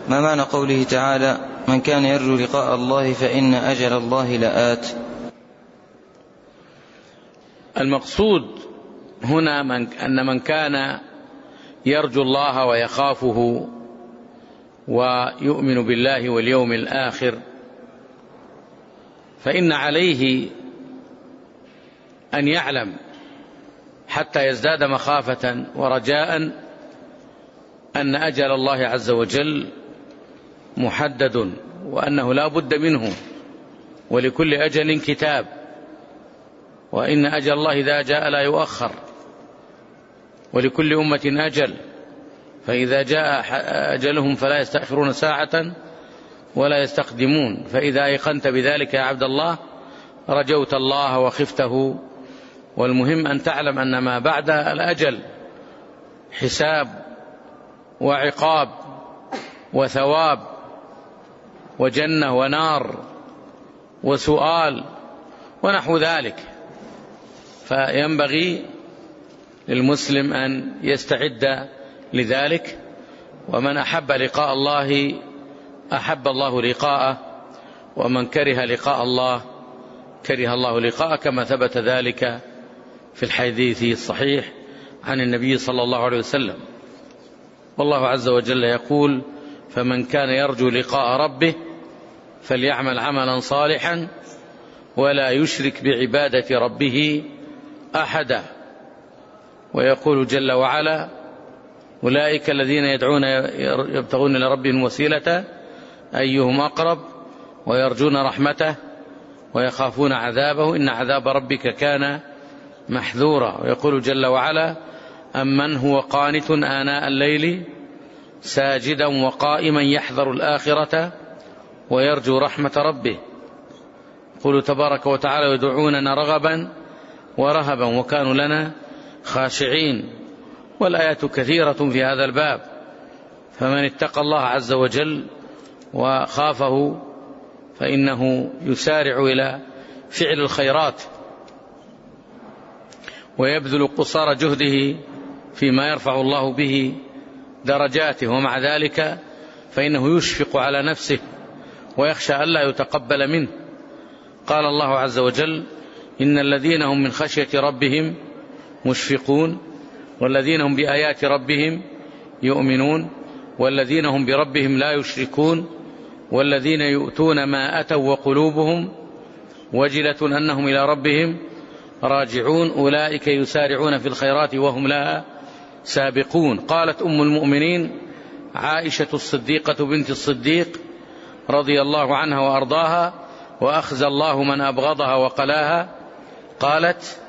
ما معنى قوله تعالى من كان يرجو لقاء الله فإن أجل الله لآت؟ المقصود هنا أن من كان يرجو الله ويخافه ويؤمن بالله واليوم الآخر فإن عليه أن يعلم حتى يزداد مخافة ورجاء أن أجل الله عز وجل محدد وأنه لا بد منه، ولكل أجل كتاب، وإن أجل الله إذا جاء لا يؤخر، ولكل أمة أجل، فإذا جاء أجلهم فلا يستأخرون ساعة ولا يستقدمون. فإذا أيقنت بذلك يا عبد الله رجوت الله وخفته. والمهم أن تعلم أن ما بعد الأجل حساب وعقاب وثواب وجنة ونار وسؤال ونحو ذلك، فينبغي للمسلم أن يستعد لذلك. ومن أحب لقاء الله أحب الله لقاءه، ومن كره لقاء الله كره الله لقاءه، كما ثبت ذلك في الحديث الصحيح عن النبي صلى الله عليه وسلم. والله عز وجل يقول فمن كان يرجو لقاء ربه فليعمل عملا صالحا ولا يشرك بعبادة ربه أحدا. ويقول جل وعلا أولئك الذين يدعون يبتغون إلى ربهم وسيلة أيهم أقرب ويرجون رحمته ويخافون عذابه إن عذاب ربك كان محذورا. ويقول جل وعلا أمن هو قانت آناء الليل ساجدا وقائما يحذر الآخرة ويرجو رحمة ربه. يقول تبارك وتعالى يدعوننا رغبا ورهبا وكانوا لنا خاشعين. والآيات كثيرة في هذا الباب، فمن اتقى الله عز وجل وخافه فإنه يسارع إلى فعل الخيرات ويبذل قصارى جهده فيما يرفع الله به درجاته، ومع ذلك فإنه يشفق على نفسه ويخشى ألا يتقبل منه. قال الله عز وجل إن الذين هم من خشية ربهم مشفقون والذين هم بآيات ربهم يؤمنون والذين هم بربهم لا يشركون والذين يؤتون ما أتوا وقلوبهم وجلة أنهم إلى ربهم راجعون أولئك يسارعون في الخيرات وهم لها سابقون. قالت أم المؤمنين عائشة الصديقة بنت الصديق رضي الله عنها وأرضاها وأخزى الله من أبغضها وقلاها، قالت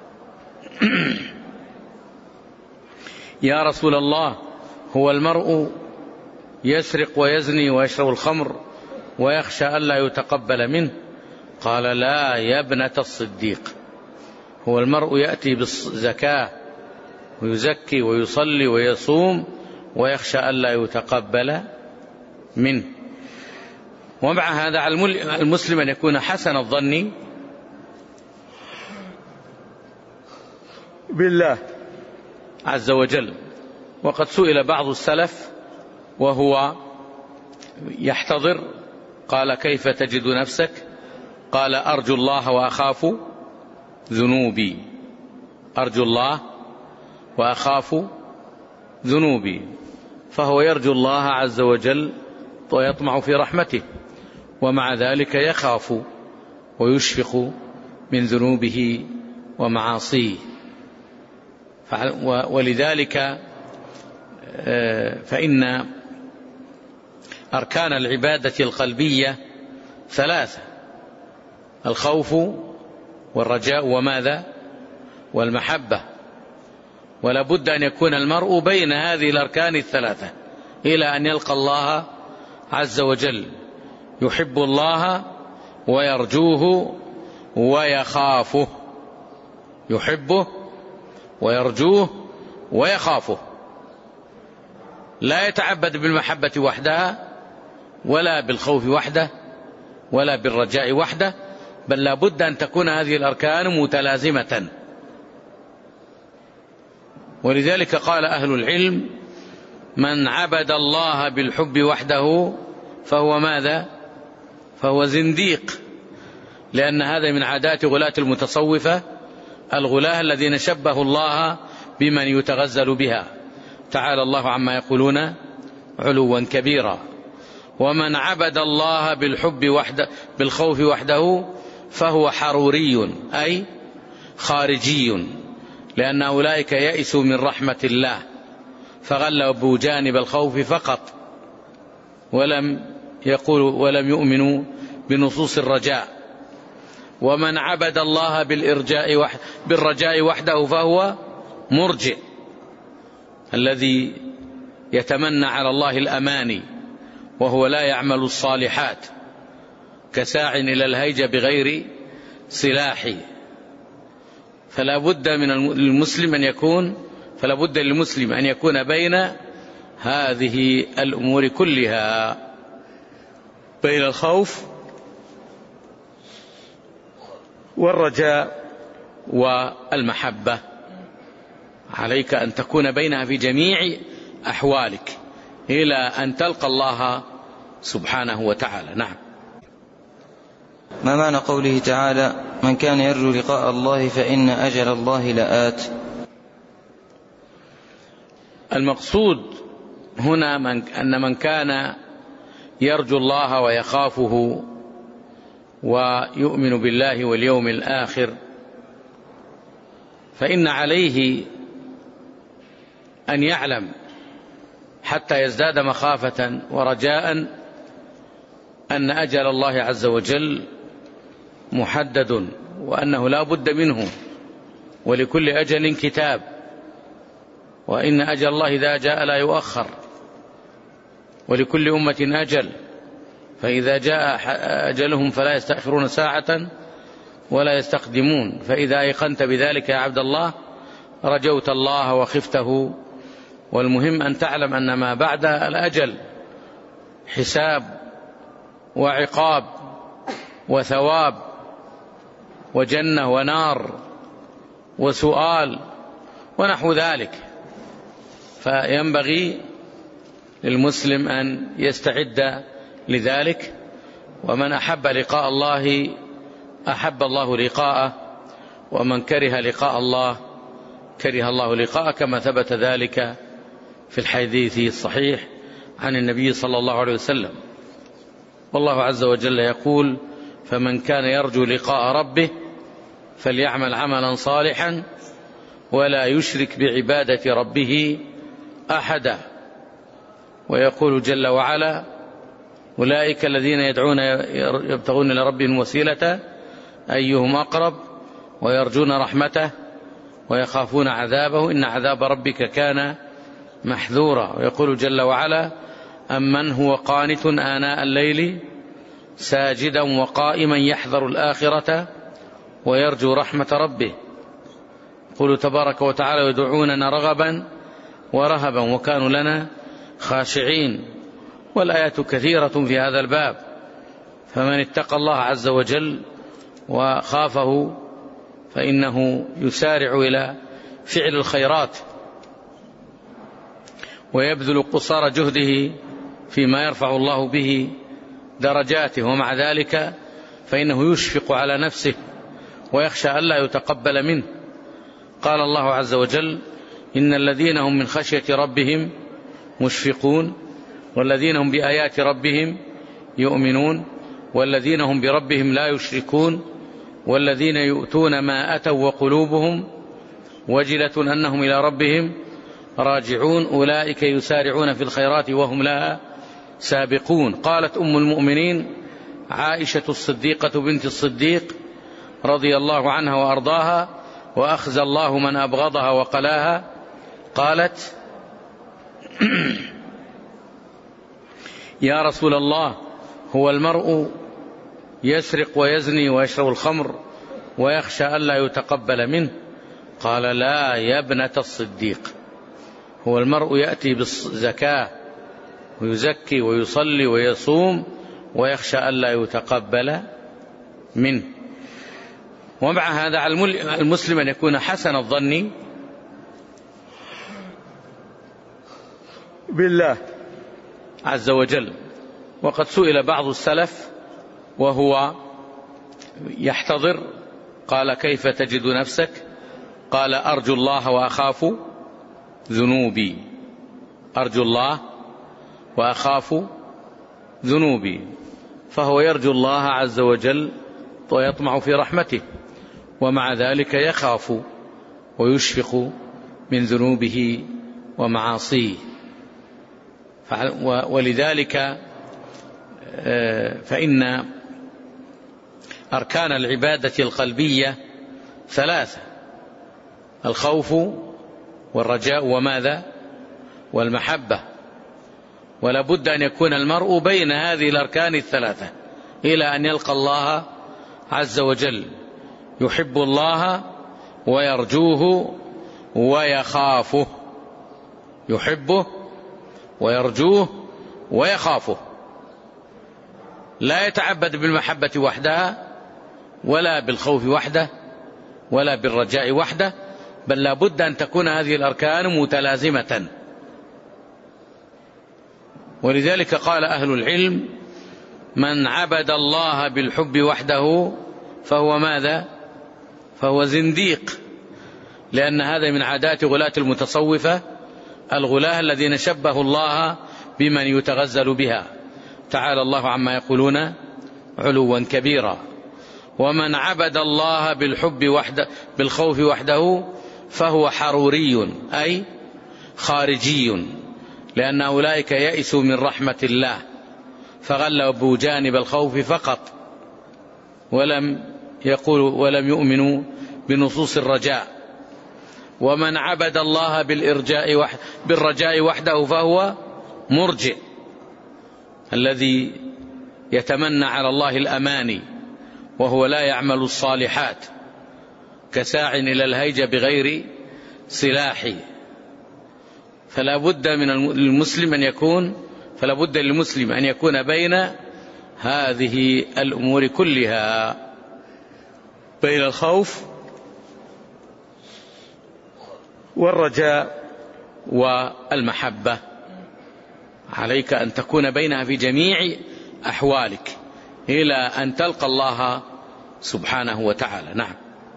يا رسول الله هو المرء يسرق ويزني ويشرب الخمر ويخشى ألا يتقبل منه؟ قال لا يا ابنة الصديق، هو المرء يأتي بالزكاة ويزكي ويصلي ويصوم ويخشى ألا يتقبل منه. ومع هذا على المسلم أن يكون حسن الظن بالله عز وجل. وقد سئل بعض السلف وهو يحتضر قال كيف تجد نفسك؟ قال أرجو الله وأخاف ذنوبي، أرجو الله وأخاف ذنوبي. فهو يرجو الله عز وجل ويطمع في رحمته، ومع ذلك يخاف ويشفق من ذنوبه ومعاصيه. ولذلك فإن أركان العبادة القلبية ثلاثة: الخوف والرجاء وماذا؟ والمحبة. ولا بد أن يكون المرء بين هذه الأركان الثلاثة إلى أن يلقى الله عز وجل، يحب الله ويرجوه ويخافه، يحبه ويرجوه ويخافه، لا يتعبد بالمحبة وحدها ولا بالخوف وحده ولا بالرجاء وحده، بل لا بد أن تكون هذه الأركان متلازمة. ولذلك قال أهل العلم من عبد الله بالحب وحده فهو ماذا؟ فهو زنديق، لأن هذا من عادات غلاة المتصوفة الغلاة الذين شبهوا الله بمن يتغزل بها، تعالى الله عما يقولون علوا كبيرا. ومن عبد الله بالخوف وحده فهو حروري، أي خارجي، لأن أولئك يئسوا من رحمة الله فغلبوا جانب الخوف فقط، ولم يؤمنوا بنصوص الرجاء. ومن عبد الله بالرجاء وحده فهو مرجئ، الذي يتمنى على الله الأماني وهو لا يعمل الصالحات، كساع إلى الهيجة بغير سلاح. فلا بد للمسلم أن يكون بين هذه الأمور كلها، بين الخوف والرجاء والمحبة، عليك أن تكون بينها في جميع أحوالك إلى أن تلقى الله سبحانه وتعالى. نعم. ما معنى قوله تعالى: من كان يرجو لقاء الله فإن أجل الله لآت؟ المقصود هنا أن من كان يرجو الله ويخافه ويؤمن بالله واليوم الآخر فإن عليه أن يعلم حتى يزداد مخافة ورجاء أن أجل الله عز وجل محدد، وأنه لا بد منه، ولكل أجل كتاب، وإن أجل الله إذا جاء لا يؤخر، ولكل أمة أجل، فإذا جاء أجلهم فلا يستأخرون ساعة ولا يستقدمون. فإذا أيقنت بذلك يا عبد الله رجوت الله وخفته. والمهم أن تعلم أن ما بعد الأجل حساب وعقاب وثواب وجنة ونار وسؤال ونحو ذلك، فينبغي للمسلم أن يستعد لذلك. ومن أحب لقاء الله أحب الله لقاءه، ومن كره لقاء الله كره الله لقاءه، كما ثبت ذلك في الحديث الصحيح عن النبي صلى الله عليه وسلم. والله عز وجل يقول: فمن كان يرجو لقاء ربه فليعمل عملا صالحا ولا يشرك بعبادة ربه أحدا. ويقول جل وعلا: أولئك الذين يدعون يبتغون إلى ربهم وسيلة أيهم أقرب ويرجون رحمته ويخافون عذابه إن عذاب ربك كان محذورا. ويقول جل وعلا: أمن هو قانت آناء الليل ساجدا وقائما يحذر الآخرة ويرجو رحمة ربه. يقول تبارك وتعالى: يدعوننا رغبا ورهبا وكانوا لنا خاشعين. والآيات كثيرة في هذا الباب، فمن اتقى الله عز وجل وخافه فإنه يسارع إلى فعل الخيرات ويبذل قصارى جهده فيما يرفع الله به درجاته، ومع ذلك فإنه يشفق على نفسه ويخشى ألا يتقبل منه. قال الله عز وجل: إن الذين هم من خشية ربهم مشفقون والذين هم بآيات ربهم يؤمنون والذين هم بربهم لا يشركون والذين يؤتون ما أتوا وقلوبهم وجلة أنهم إلى ربهم راجعون أولئك يسارعون في الخيرات وهم لها سابقون. قالت أم المؤمنين عائشة الصديقة بنت الصديق رضي الله عنها وأرضاها: وأخزى الله من أبغضها وقلاها. قالت: يا رسول الله، هو المرء يسرق ويزني ويشرب الخمر ويخشى ألا يتقبل منه؟ قال: لا يا ابنة الصديق، هو المرء يأتي بالزكاة ويزكي ويصلي ويصوم ويخشى ألا يتقبل منه. ومع هذا على المسلم أن يكون حسن الظن بالله عز وجل. وقد سئل بعض السلف وهو يحتضر قال: كيف تجد نفسك؟ قال: أرجو الله وأخاف ذنوبي، أرجو الله وأخاف ذنوبي. فهو يرجو الله عز وجل ويطمع في رحمته، ومع ذلك يخاف ويشفق من ذنوبه ومعاصيه. ولذلك فإن أركان العبادة القلبية ثلاثة: الخوف والرجاء وماذا؟ والمحبة. ولا بد أن يكون المرء بين هذه الأركان الثلاثة إلى أن يلقى الله عز وجل، يحب الله ويرجوه ويخافه، يحبه ويرجوه ويخافه. لا يتعبد بالمحبة وحدها ولا بالخوف وحده ولا بالرجاء وحده، بل لا بد أن تكون هذه الأركان متلازمة. ولذلك قال أهل العلم: من عبد الله بالحب وحده فهو ماذا؟ فهو زنديق، لأن هذا من عادات غلاة المتصوفة، الغلاة الذين شبهوا الله بمن يتغزل بها، تعالى الله عما يقولون علوا كبيرا. ومن عبد الله بالحب وحده بالخوف وحده فهو حروري، أي خارجي، لأن أولئك يئسوا من رحمة الله فغلبوا جانب الخوف فقط، ولم يؤمنوا بنصوص الرجاء. ومن عبد الله بالرجاء وحده فهو مرجئ، الذي يتمنى على الله الأماني وهو لا يعمل الصالحات، كساع إلى الهيجة بغير سلاح. فلا بد للمسلم أن يكون بين هذه الأمور كلها، بين الخوف والرجاء والمحبة. عليك أن تكون بينها في جميع أحوالك إلى أن تلقى الله سبحانه وتعالى. نعم.